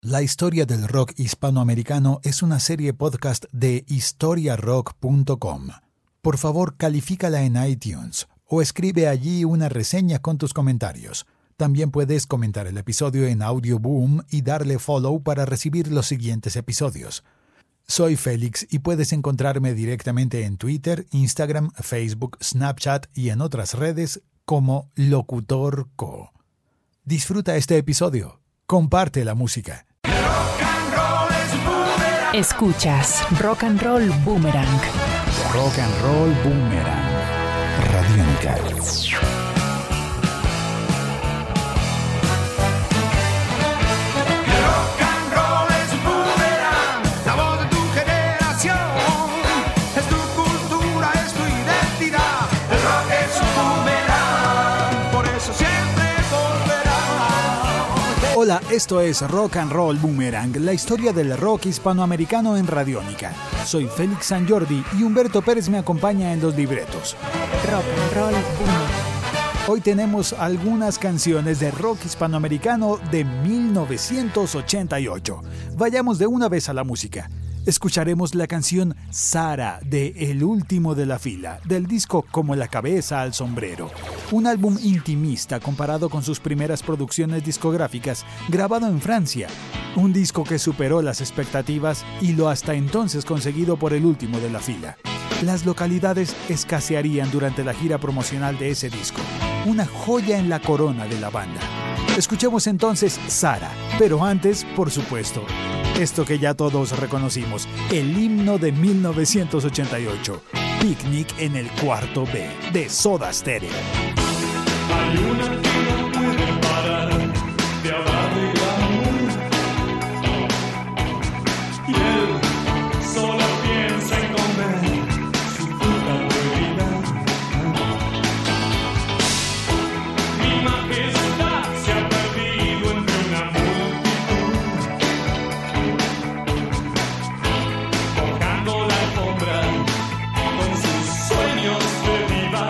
La historia del rock hispanoamericano es una serie podcast de historiarock.com. Por favor, califícala en iTunes o escribe allí una reseña con tus comentarios. También puedes comentar el episodio en Audioboom y darle follow para recibir los siguientes episodios. Soy Félix y puedes encontrarme directamente en Twitter, Instagram, Facebook, Snapchat y en otras redes como Locutor Co. Disfruta este episodio. Comparte la música. Escuchas Rock and Roll Boomerang. Rock and Roll Boomerang. Radiónica. Hola, esto es Rock and Roll Boomerang, la historia del rock hispanoamericano en Radiónica. Soy Félix San Jordi y Humberto Pérez me acompaña en los libretos. Rock and Roll Boomerang. Hoy tenemos algunas canciones de rock hispanoamericano de 1988. Vayamos de una vez a la música. Escucharemos la canción Sara de El Último de la Fila, del disco Como la Cabeza al Sombrero. Un álbum intimista comparado con sus primeras producciones discográficas, grabado en Francia. Un disco que superó las expectativas y lo hasta entonces conseguido por El Último de la Fila. Las localidades escasearían durante la gira promocional de ese disco. Una joya en la corona de la banda. Escuchemos entonces Sara, pero antes, por supuesto, esto que ya todos reconocimos, el himno de 1988, Picnic en el Cuarto B, de Soda Stereo. Hay una que no puede parar de hablar del amor, y él solo piensa en comer su fruta prohibida. Mi majestad se ha perdido entre una multitud, tocando la alfombra con sus sueños de diva.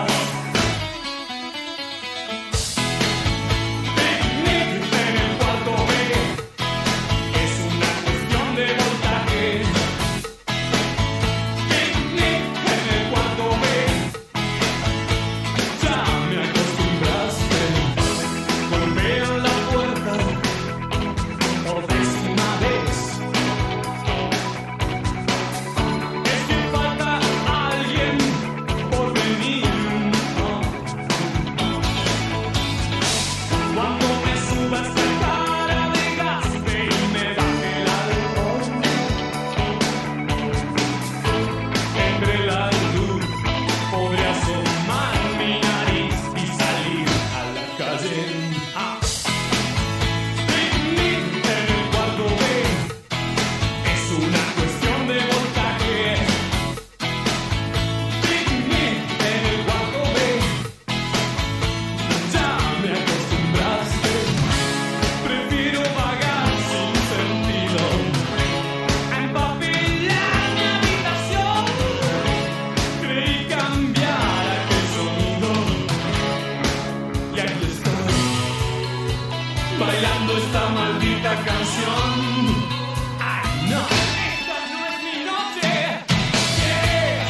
Bailando esta maldita canción. Ay, no, esta no es mi noche. Yeah.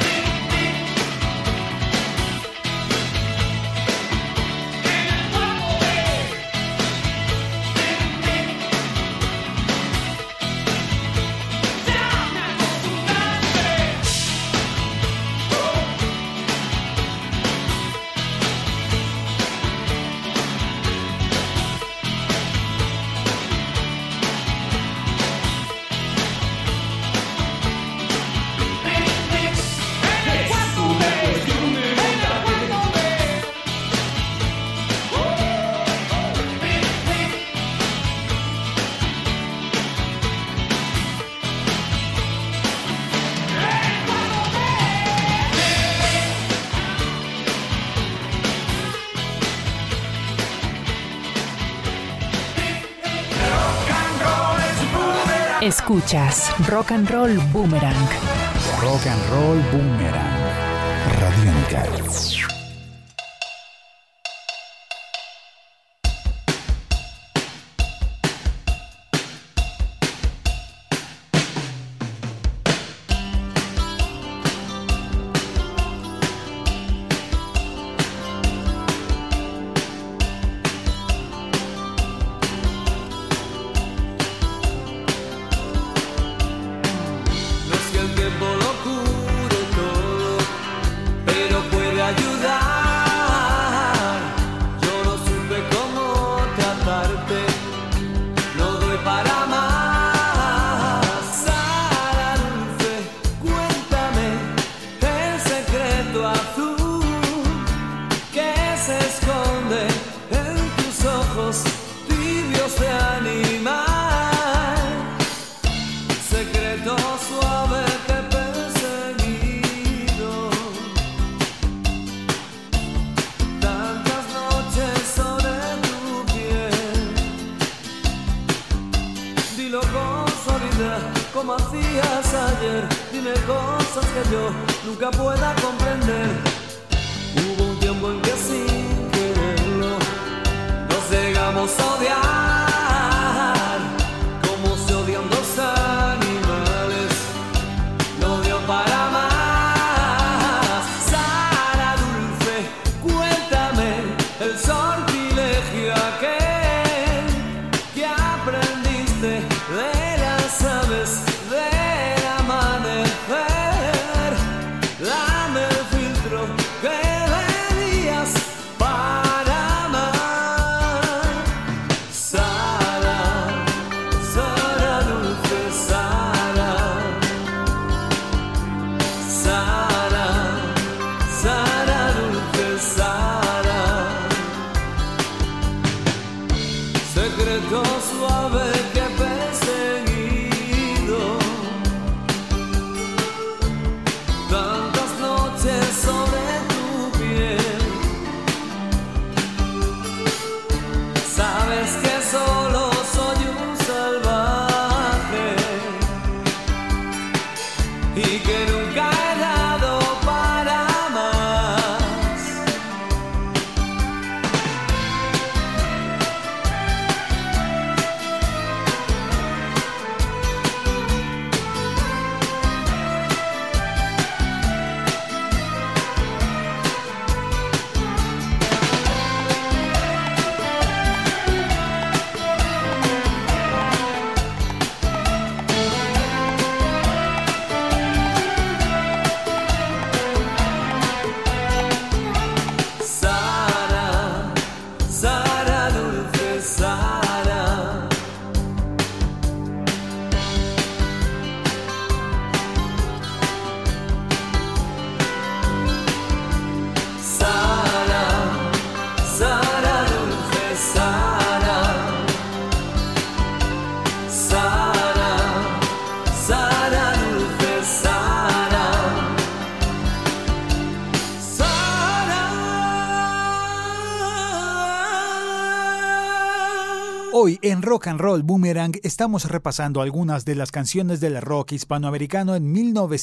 En el cuarto B. Ya me acostumbraste. Escuchas Rock and Roll Boomerang. Rock and Roll Boomerang. Radiónica. suavidad como hacías ayer. Dime cosas que yo nunca pueda comprender. Hubo un tiempo en que sin quererlo nos llegamos a odiar, como se odian dos animales. No dio para más. Sara dulce, cuéntame el sortilegio aquel que aprendiste de las aves del amanecer. Dame el filtro que debías para amar. Sara, Sara dulce, Sara, Sara, Sara dulce, Sara. Secreto suave que he perseguido tantas noches sobre tu piel. Sabes que solo soy un salvaje y que nunca he dado para más. Sara, Sara dulce, Sara. Sara, Sara dulce, Sara. Sara, Sara dulce, Sara. Hoy en Rock and Roll Boomerang estamos repasando algunas de las canciones del rock hispanoamericano en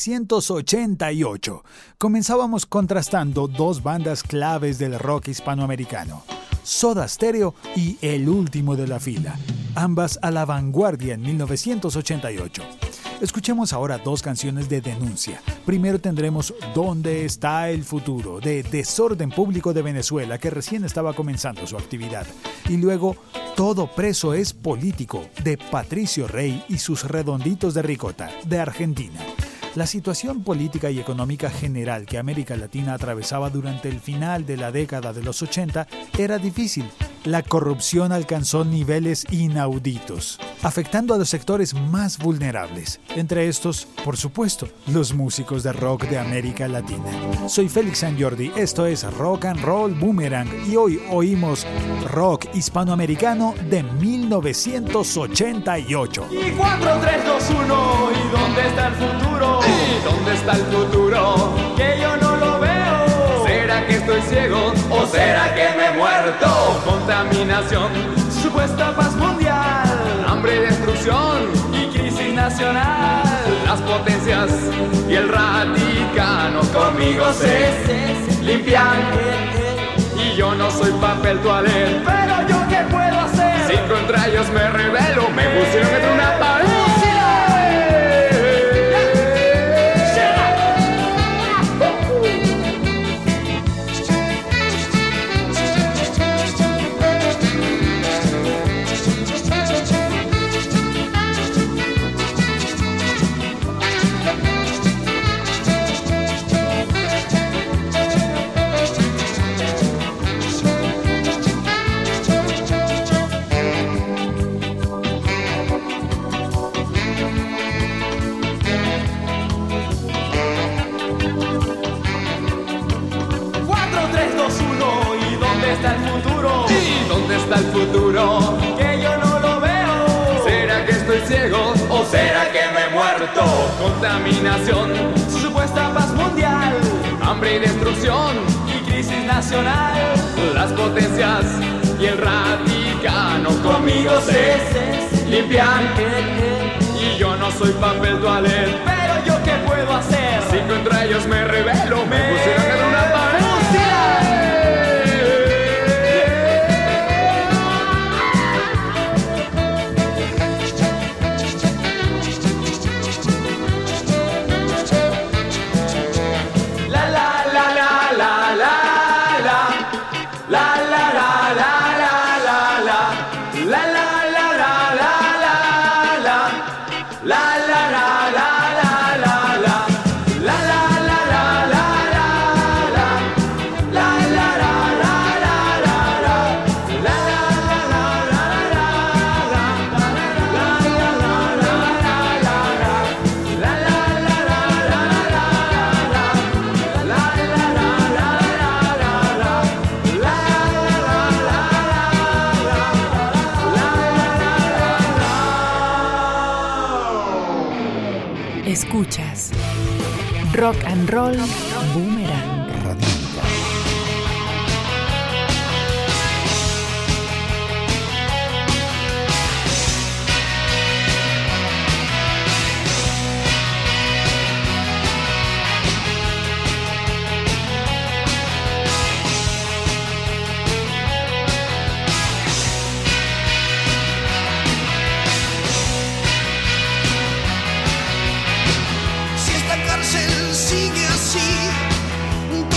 1988. Comenzábamos contrastando dos bandas claves del rock hispanoamericano, Soda Stereo y El Último de la Fila, ambas a la vanguardia en 1988. Escuchemos ahora dos canciones de denuncia. Primero tendremos ¿Dónde está el futuro?, de Desorden Público de Venezuela, que recién estaba comenzando su actividad. Y luego Todo preso es político, de Patricio Rey y sus Redonditos de Ricota, de Argentina. La situación política y económica general que América Latina atravesaba durante el final de la década de los 80 era difícil. La corrupción alcanzó niveles inauditos, afectando a los sectores más vulnerables. Entre estos, por supuesto, los músicos de rock de América Latina. Soy Félix San Jordi, esto es Rock and Roll Boomerang y hoy oímos rock hispanoamericano de 1988. Y 4, 3, 2, 1, ¿y dónde está el futuro? ¿Y dónde está el futuro? Que yo no lo veo. ¿Será que estoy ciego o será que me he muerto? Contaminación, supuesta paz mundial, hambre y destrucción y crisis nacional. Las potencias y el Vaticano conmigo se limpian. Y yo no soy papel toalé, pero yo qué puedo hacer si contra ellos me rebelo. Me pusieron entre una pared. Está el futuro, que yo no lo veo. ¿Será que estoy ciego o será que me he muerto? Contaminación, supuesta paz mundial, hambre y destrucción y crisis nacional. Las potencias y el Vaticano conmigo se limpian. Y soy papel toalé. Pero yo qué puedo hacer si contra ellos me rebelo. Me pusieron en una pared. Escuchas Rock and Roll Boomerang. Si esta cárcel sigue así,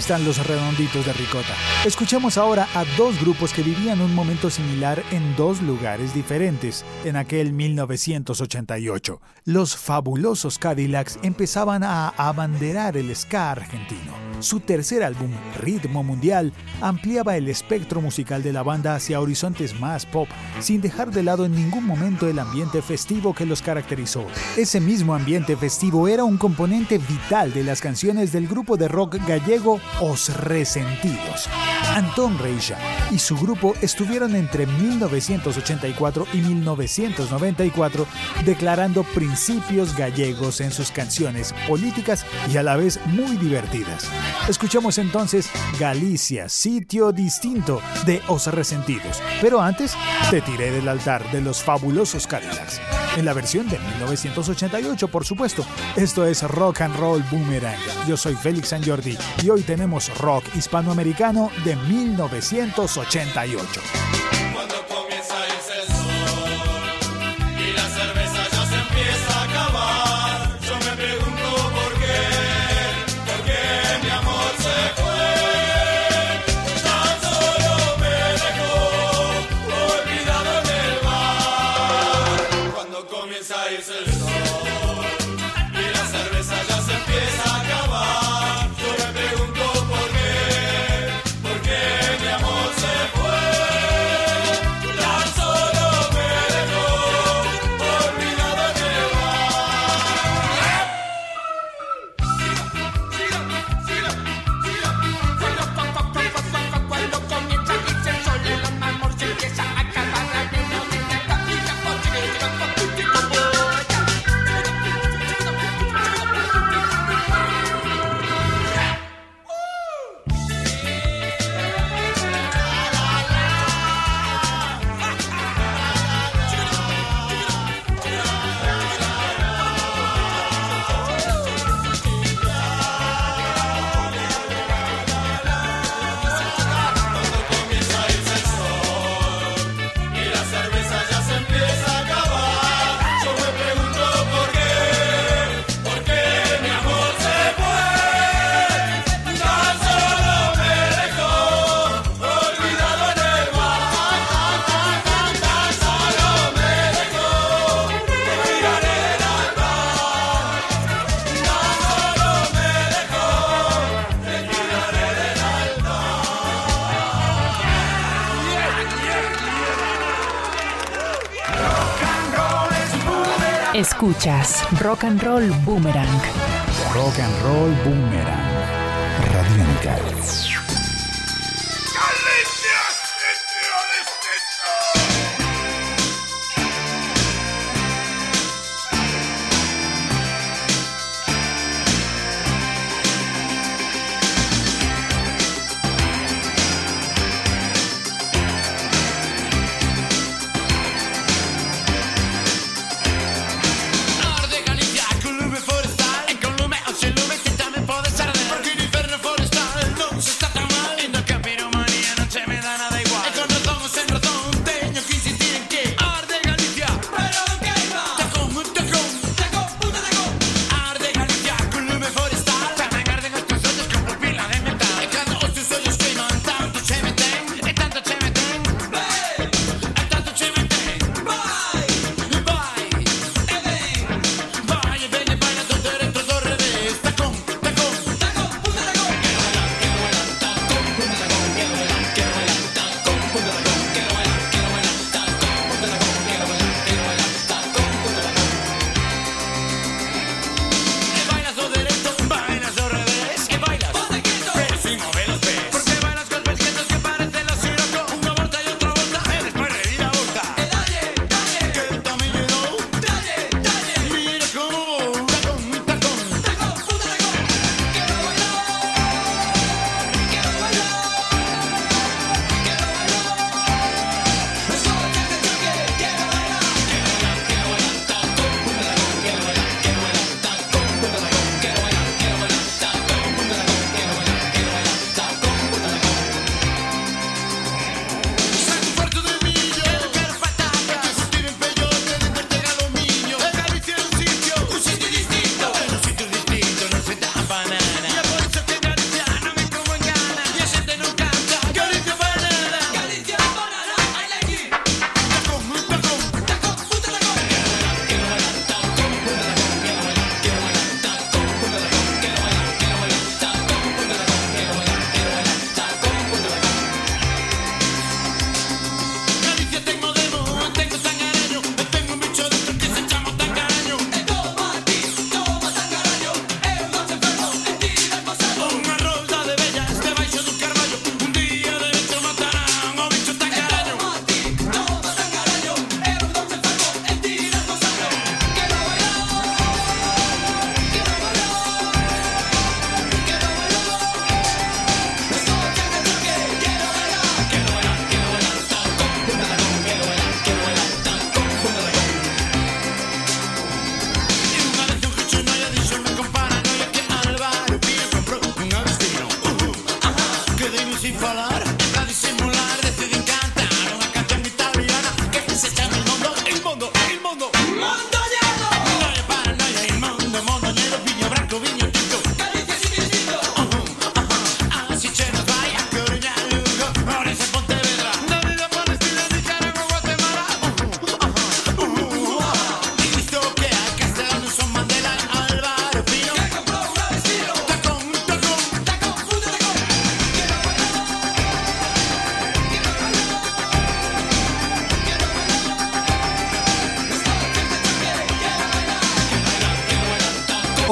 están los Redonditos de Ricota. Escuchemos ahora a dos grupos que vivían un momento similar en dos lugares diferentes en aquel 1988. Los fabulosos Cadillacs empezaban a abanderar el ska argentino. Su tercer álbum, Ritmo Mundial, ampliaba el espectro musical de la banda hacia horizontes más pop, sin dejar de lado en ningún momento el ambiente festivo que los caracterizó. Ese mismo ambiente festivo era un componente vital de las canciones del grupo de rock gallego Os Resentidos. Antón Reixa y su grupo estuvieron entre 1984 y 1994 declarando principios gallegos en sus canciones políticas y a la vez muy divertidas. Escuchamos entonces Galicia, sitio distinto de Os Resentidos. Pero antes, te tiré del altar de los fabulosos Cadillacs. En la versión de 1988, por supuesto. Esto es Rock and Roll Boomerang. Yo soy Félix San Jordi y hoy tenemos rock hispanoamericano de 1988. Cuando comienza a irse el sol y la cerveza ya se empieza a acabar, yo me pregunto por qué mi amor se fue. Tan solo me dejó olvidado en el bar. Cuando comienza a irse el sol y la cerveza ya se empieza a acabar, yo me pregunto por qué mi amor se fue. Tan solo me dejó olvidado en el bar. Cuando comienza a irse el sol, el amor se empieza a acabar. Escuchas Rock and Roll Boomerang. Rock and Roll Boomerang. Radiónica. Forestal, en Colume o Chilume, que también puede ser de porque el inferno forestal no se está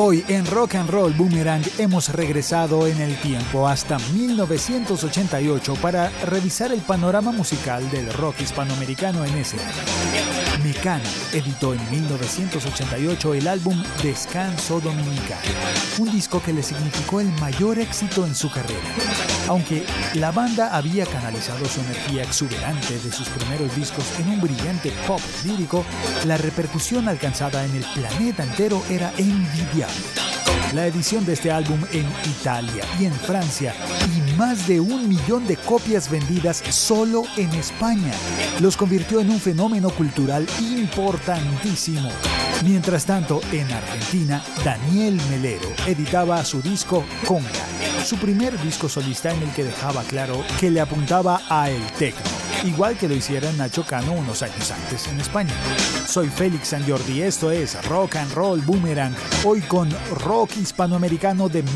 Hoy en Rock and Roll Boomerang hemos regresado en el tiempo hasta 1988 para revisar el panorama musical del rock hispanoamericano en ese año. Mecano editó en 1988 el álbum Descanso Dominical, un disco que le significó el mayor éxito en su carrera. Aunque la banda había canalizado su energía exuberante de sus primeros discos en un brillante pop lírico, la repercusión alcanzada en el planeta entero era envidiable. La edición de este álbum en Italia y en Francia y más de 1 millón de copias vendidas solo en España los convirtió en un fenómeno cultural importantísimo. Mientras tanto, en Argentina, Daniel Melero editaba su disco Conga, su primer disco solista en el que dejaba claro que le apuntaba a el techno, igual que lo hiciera Nacho Cano unos años antes en España. Soy Félix San Jordi, esto es Rock and Roll Boomerang, hoy con rock hispanoamericano de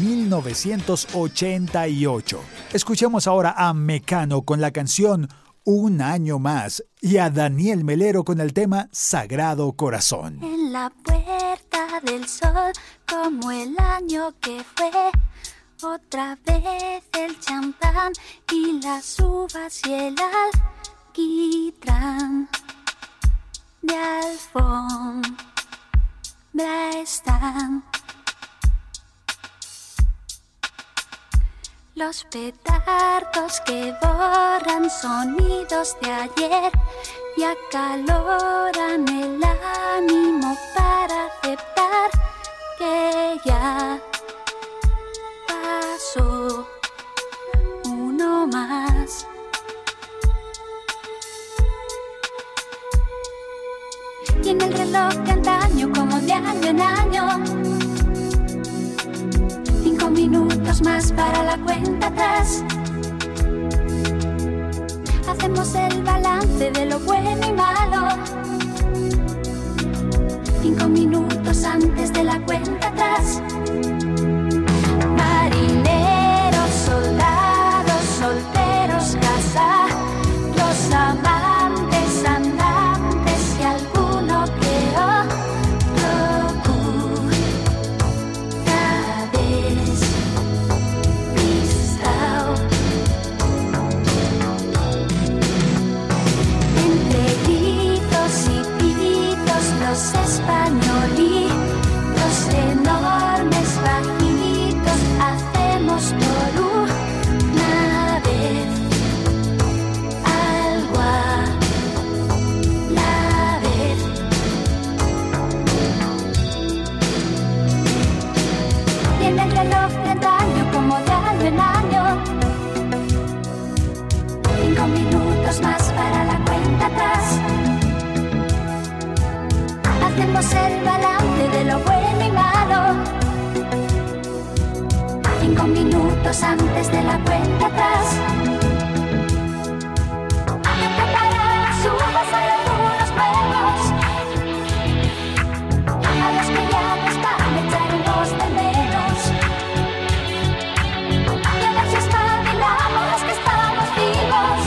1988. Escuchemos ahora a Mecano con la canción Un Año Más y a Daniel Melero con el tema Sagrado Corazón. En la puerta del sol, como el año que fue, otra vez el champán y las uvas y el alquitrán de alfombra están. Los petardos que borran sonidos de ayer y acaloran el ánimo para aceptar que ya pasó uno más. Y en el reloj de antaño, como de año en año, 5 minutos más para la cuenta atrás. Hacemos el balance de lo bueno y malo, 5 minutos antes de la cuenta atrás. Marineros, soldados, solteros, casados, amantes, andantes y alguno que despistado. Entre gritos y pitos, los españolitos enormes, bajitos, hacemos por una vez algo a la vez. Y en el reloj de antaño, como de año en año, 5 minutos más para la cuenta atrás. Hacemos el balance de lo bueno y malo, 5 minutos antes de la cuenta atrás. Preparar las uvas, hay algunos nuevos, a los que ya no están echaremos de menos. Y a ver si espabilamos los que estamos vivos.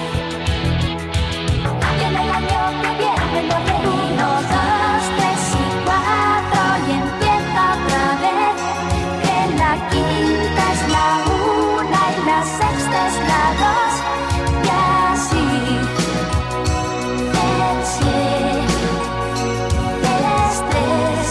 Y en el año que viene lo reímos. 1, 2, 3 y 4 y empieza otra vez. Que la quinta es la 1 y la sexta es la 2 y así del 7 es 3.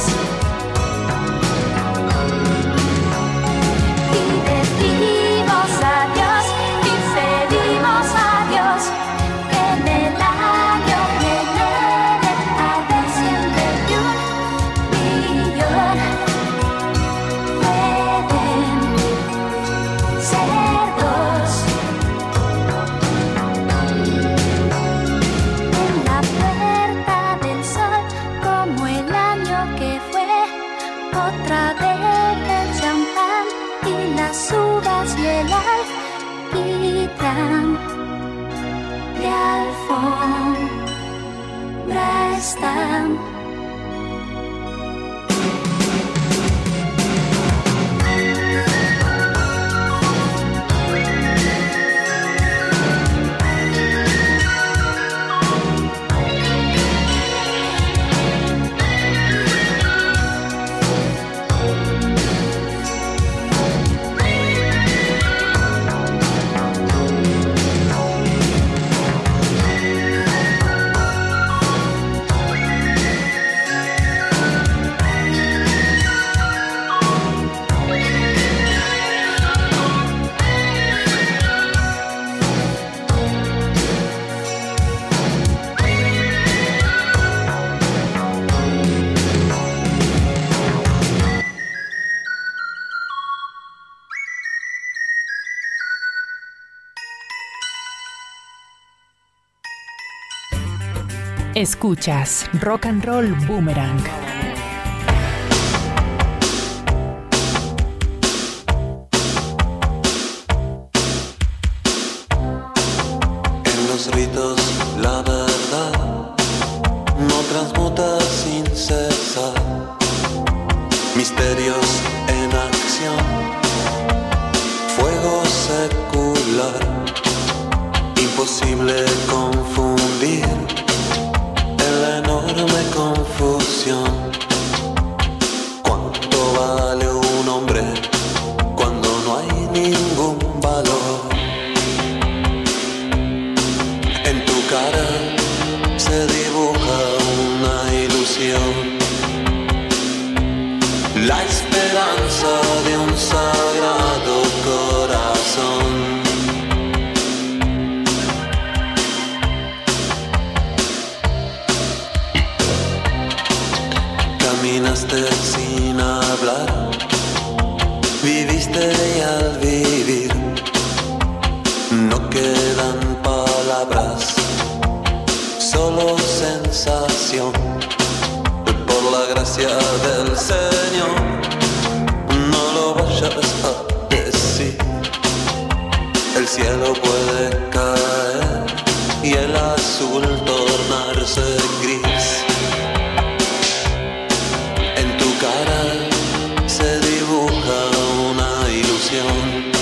Y decimos adiós y pedimos adiós, que en el año que viene habrá siempre y 1 millón. Pueden ser 2. En la puerta del sol, como el año que fue, otra vez el champán y las uvas y el alquitrán de alfombra están. Escuchas Rock and Roll Boomerang. En los ritos la verdad no transmuta sin cesar. Misterios en acción, fuego secular, imposible confundir en la enorme confusión. ¿Cuánto vale un hombre cuando no hay ningún valor? En tu cara se dibuja una ilusión, la esperanza de un sagrado corazón. Caminaste sin hablar, viviste y al vivir no quedan palabras, solo sensación. Por la gracia del Señor, no lo vayas a decir. El cielo puede caer y el azul tornarse gris. En tu cara se dibuja una ilusión,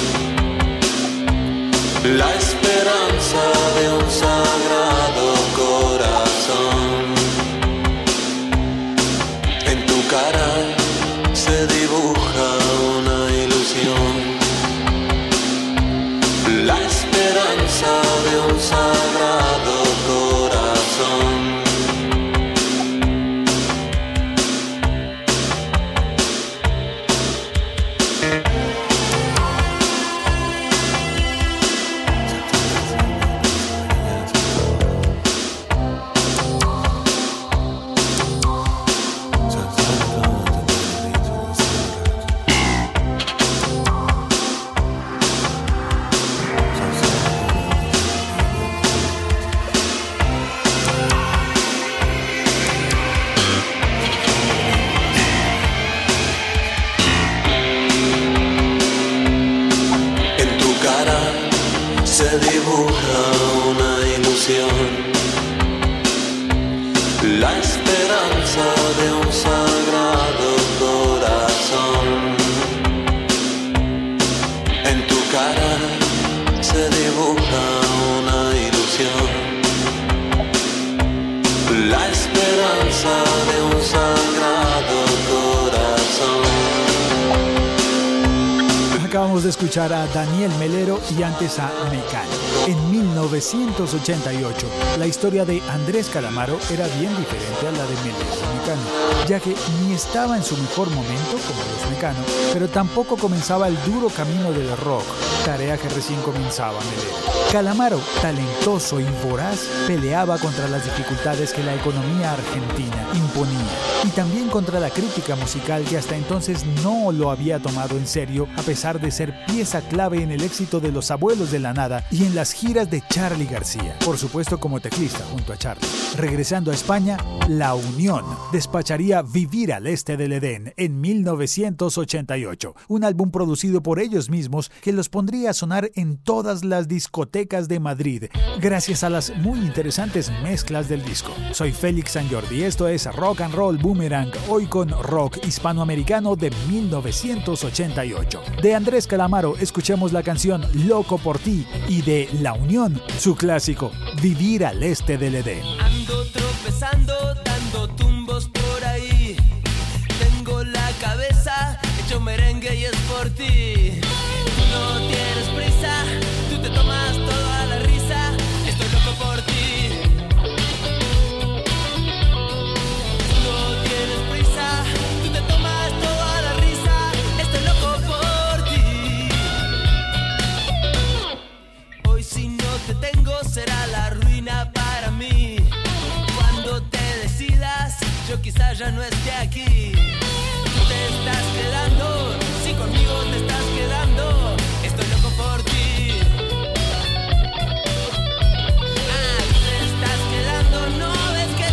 la esperanza de un sagrado corazón. En tu cara se dibuja una ilusión, la esperanza de un sagrado corazón. Se dibuja una ilusión, la esperanza de un sagrado corazón. En tu cara se dibuja una ilusión, la esperanza de un sagrado corazón. Acabamos de escuchar a Daniel Melero y antes a Mecano. En 1988, la historia de Andrés Calamaro era bien diferente a la de Melero y Mecano, ya que ni estaba en su mejor momento como los Mecano, pero tampoco comenzaba el duro camino del rock, tarea que recién comenzaba Melero. Calamaro, talentoso y voraz, peleaba contra las dificultades que la economía argentina imponía y también contra la crítica musical que hasta entonces no lo había tomado en serio, a pesar de ser pieza clave en el éxito de Los Abuelos de la Nada y en las giras de Charly García, por supuesto como teclista junto a Charly. Regresando a España, La Unión despacharía Vivir al Este del Edén en 1988, un álbum producido por ellos mismos que los pondría a sonar en todas las discotecas de Madrid, gracias a las muy interesantes mezclas del disco. Soy Félix San Jordi y esto es Rock and Roll Boomerang, hoy con rock hispanoamericano de 1988. De Andrés Calamaro escuchemos la canción Loco por ti y de La Unión, su clásico Vivir al Este del Edén. Ando tropezando, dando tumbos por ahí. Tengo la cabeza hecho merengue y es por ti. Tú no tienes prisa, tú te tomas toda la risa. Estoy loco por ti. Tú no tienes prisa, tú te tomas toda la risa. Estoy loco por ti. Hoy si no te tengo será la ruina para mí. Cuando te decidas, yo quizás ya no esté aquí. Tú te estás quedando, si conmigo te estás quedando, estoy loco por ti. Ah, tú te estás quedando, no ves que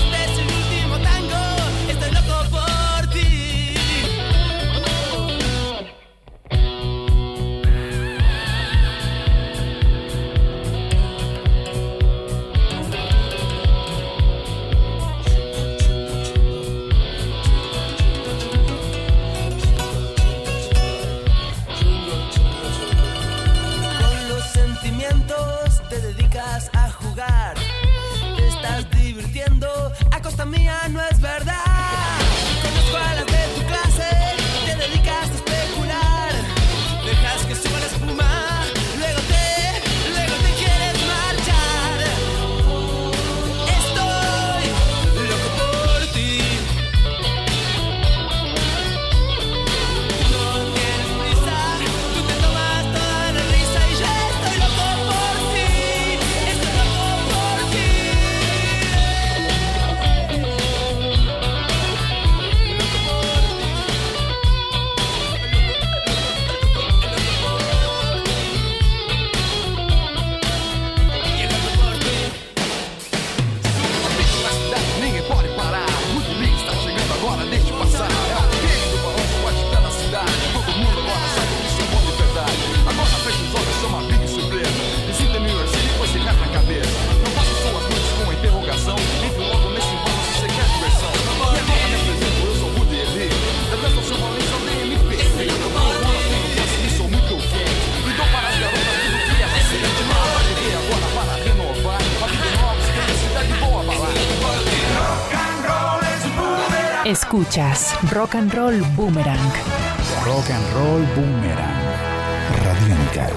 Escuchas Rock and Roll Boomerang. Rock and Roll Boomerang. Radiónica.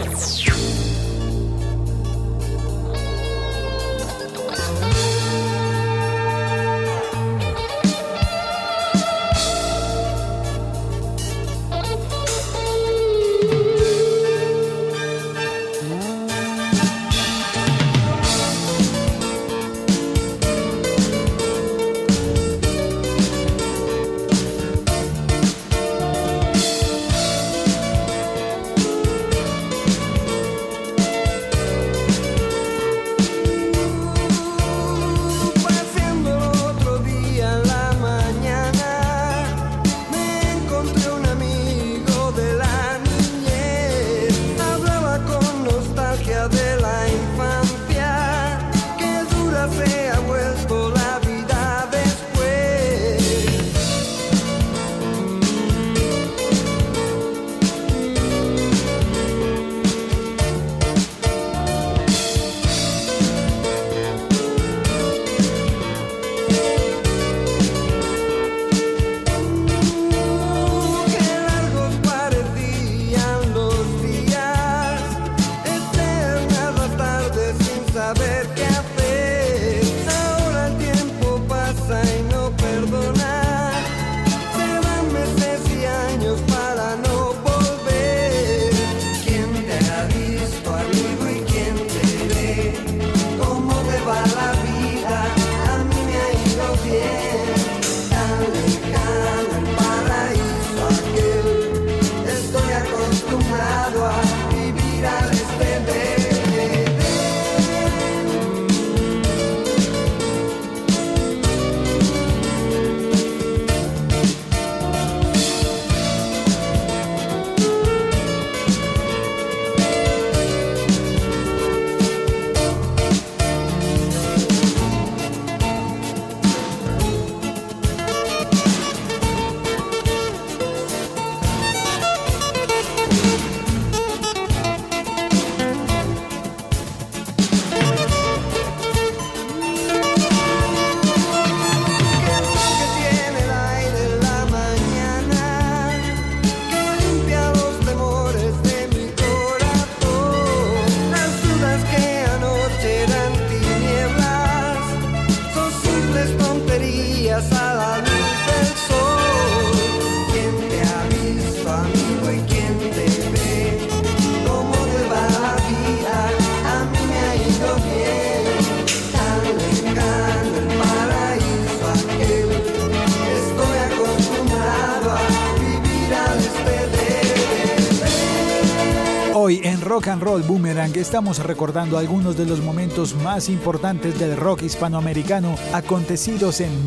Hoy en Rock and Roll Boomerang estamos recordando algunos de los momentos más importantes del rock hispanoamericano acontecidos en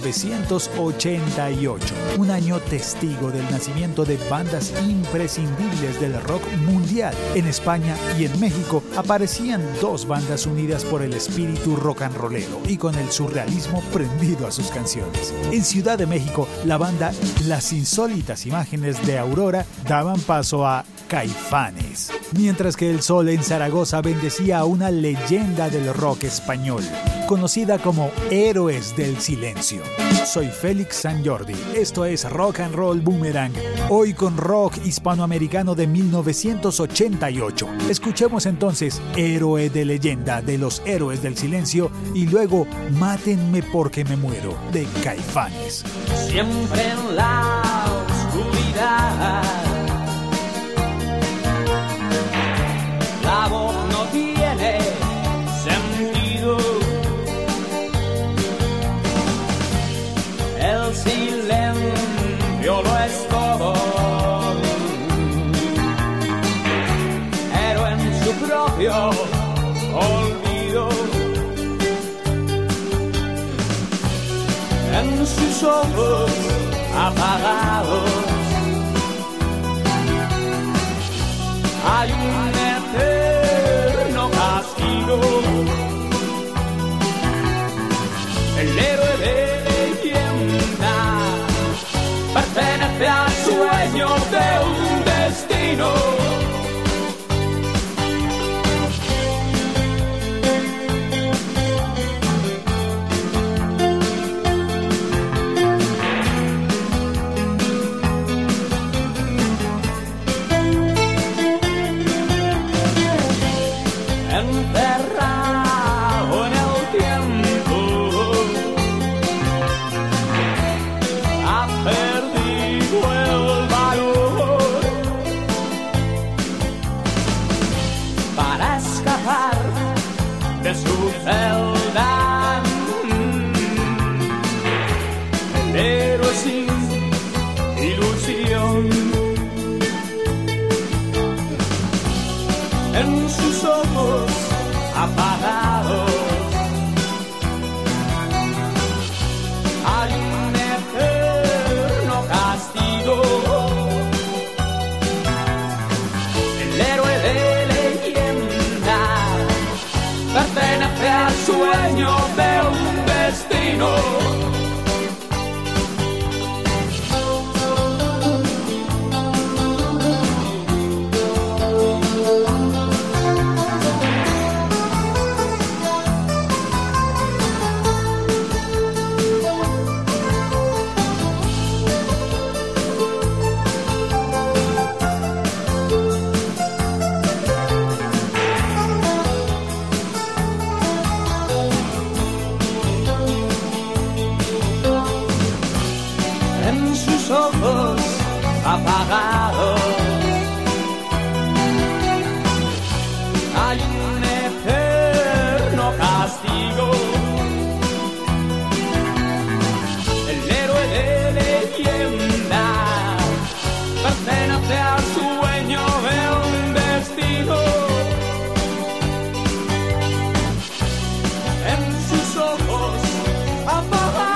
1988, un año testigo del nacimiento de bandas imprescindibles del rock mundial. En España y en México aparecían dos bandas unidas por el espíritu rock and rollero y con el surrealismo prendido a sus canciones. En Ciudad de México, la banda Las Insólitas Imágenes de Aurora daban paso a Caifanes, mientras que el sol en Zaragoza bendecía a una leyenda del rock español, conocida como Héroes del Silencio. Soy Félix San Jordi, esto es Rock and Roll Boomerang, hoy con rock hispanoamericano de 1988. Escuchemos entonces Héroe de Leyenda de los Héroes del Silencio y luego Mátenme porque me muero de Caifanes. Siempre en la oscuridad la voz no tiene sentido. El silencio lo es todo. Pero en su propio olvido, en sus ojos apagados, hay un eterno castigo. El héroe de leyenda pertenece al sueño de un destino. apagados. Hay un eterno castigo. El héroe de leyenda pertenece al sueño de un destino. Ojos apagados hay un eterno castigo. El héroe de leyenda pertenece al sueño de un destino. En sus ojos apagados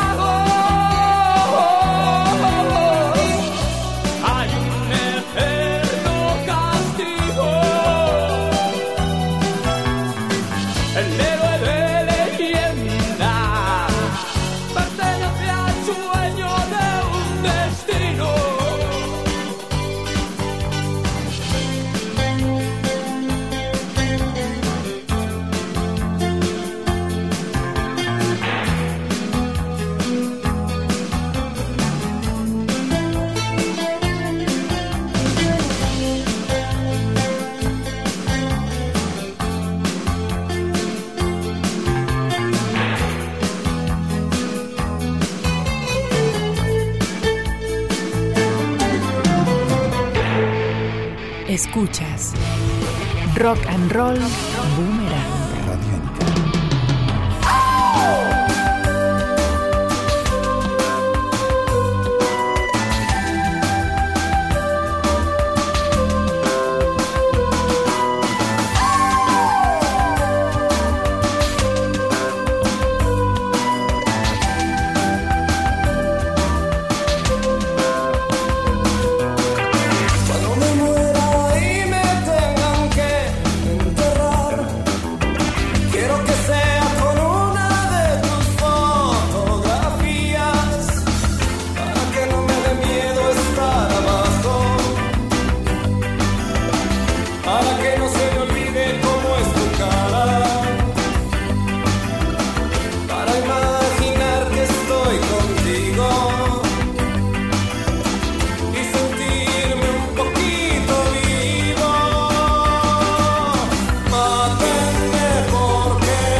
Escuchas Rock and Roll Boomerang. Mátenme porque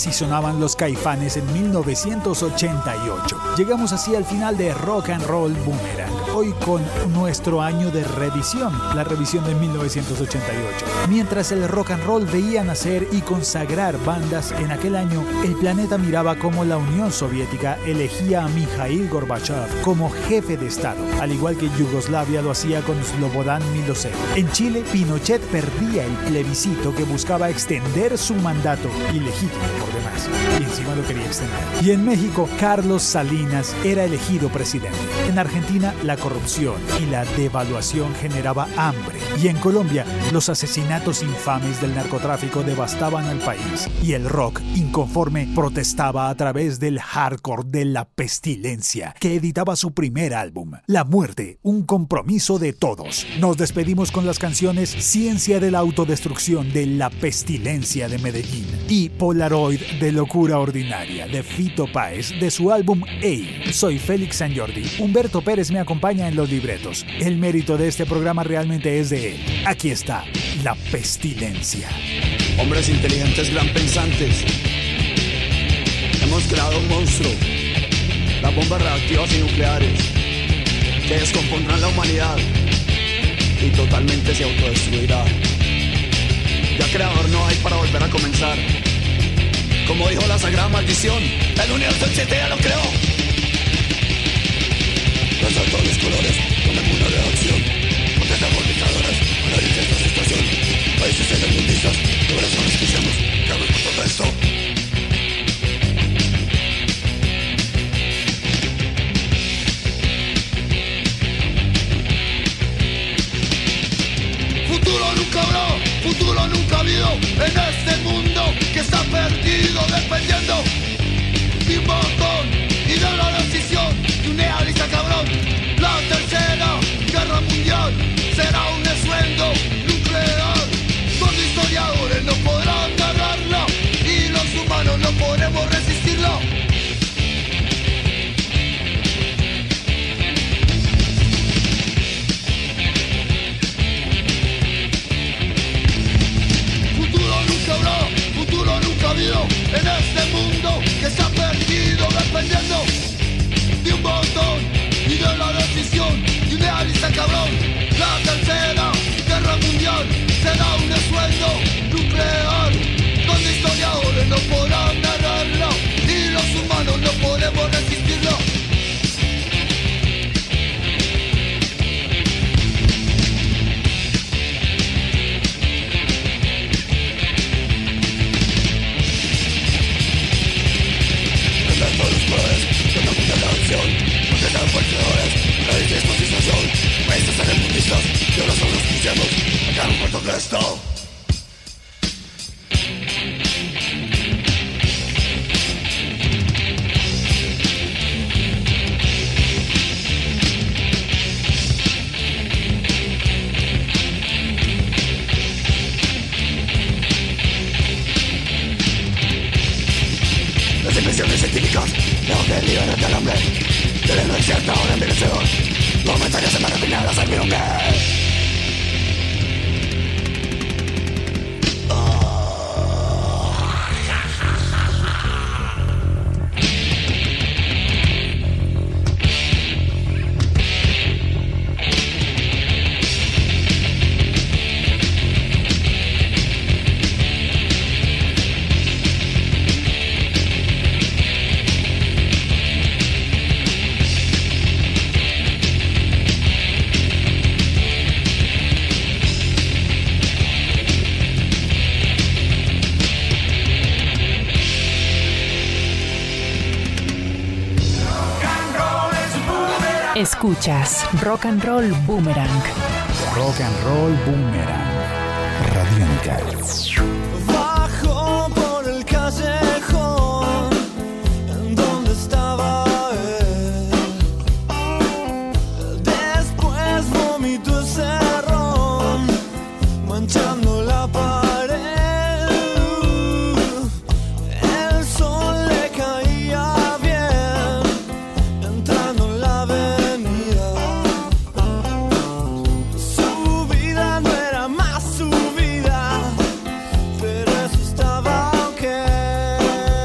Así sonaban los Caifanes en 1988. Llegamos así al final de Rock and Roll Boomerang, hoy con nuestro año de revisión, la revisión de 1988. Mientras el rock and roll veía nacer y consagrar bandas en aquel año, el planeta miraba cómo la Unión Soviética elegía a Mikhail Gorbachev como jefe de Estado, al igual que Yugoslavia lo hacía con Slobodan Milosevic. En Chile, Pinochet perdía el plebiscito que buscaba extender su mandato, ilegítimo por demás, y encima lo quería extender. Y en México, Carlos Salinas era elegido presidente. En Argentina, la corrupción y la devaluación generaba hambre. Y en Colombia, los asesinatos infames del narcotráfico devastaban al país. Y el rock, inconforme, protestaba a través del hardcore de La Pestilencia, que editaba su primer álbum, La Muerte, un compromiso de todos. Nos despedimos con las canciones Ciencia de la Autodestrucción de La Pestilencia de Medellín y Polaroid de Locura Ordinaria de Fito Páez de su álbum Ey. Soy Félix San Jordi. Humberto Pérez me acompaña en los libretos. El mérito de este programa realmente es de él. Aquí está La Pestilencia. Hombres inteligentes, gran pensantes. Hemos creado un monstruo, las bombas reactivas y nucleares, que descompondrán la humanidad y totalmente se autodestruirá. Ya creador no hay para volver a comenzar. Como dijo la sagrada maldición, el universo existe, ya lo creó. Lanzar todos los colores, con alguna reacción. Potencias mobilizadoras, análisis de situación. Países tercermundistas, corazones quisiamos, que hagan con todo esto. Futuro nunca ha habido en este mundo que está perdido, dependiendo de un botón y de la decisión de un idealista cabrón. La tercera guerra mundial será un estruendo nuclear, donde historiadores no podrán narrarla y los humanos no podremos resistirla. Futuro nunca ha habido en este mundo que se ha perdido dependiendo de un botón y de la decisión de un idealista cabrón. La tercera guerra mundial será un estruendo nuclear, donde historiadores no podrán narrarla y los humanos no podremos resistirla. Países tercermundistas, que ahora son los cristianos, acá en Puerto de esto. Las invenciones científicas, donde liberan del hambre, de lo incierto ahora envenecedor. Los mensajes se van a refinar a servidumbre. Escuchas Rock and Roll Boomerang. Rock and Roll Boomerang. Radiónica. Bajo por el callejón en donde estaba él. Después vomitó ese ron, manchando la pared. El sol le caía bien, entrando en la avenida. Su vida no era más su vida, pero eso estaba ok.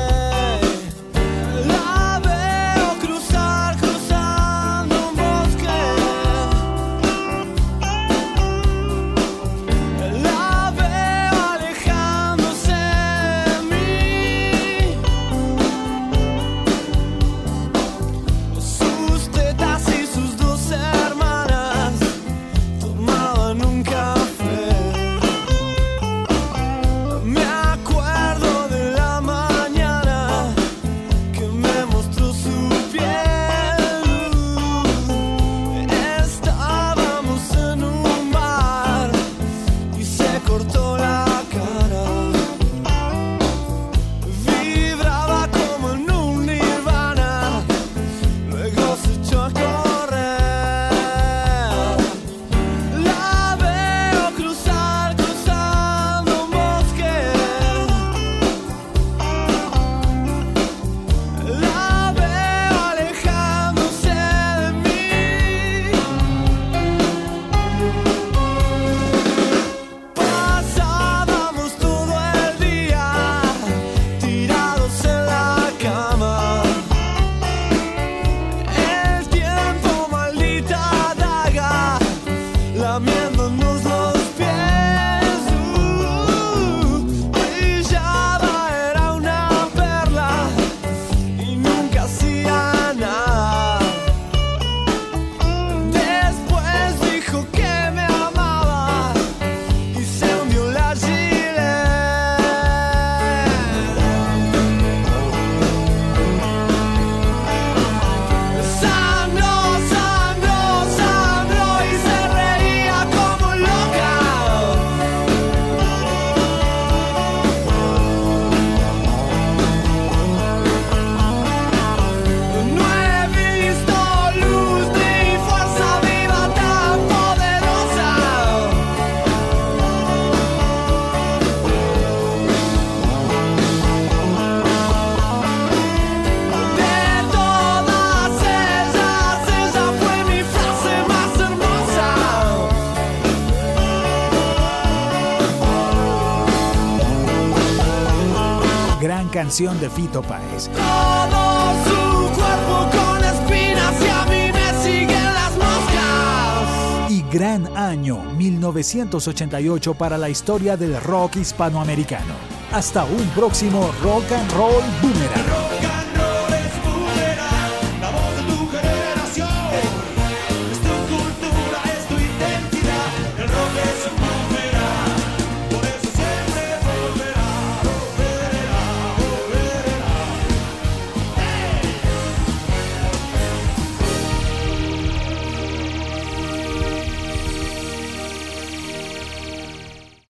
canción de Fito Páez. Todo su cuerpo con espinas y a mí me siguen las moscas. Y gran año 1988 para la historia del rock hispanoamericano. Hasta un próximo Rock and Roll Boomerang.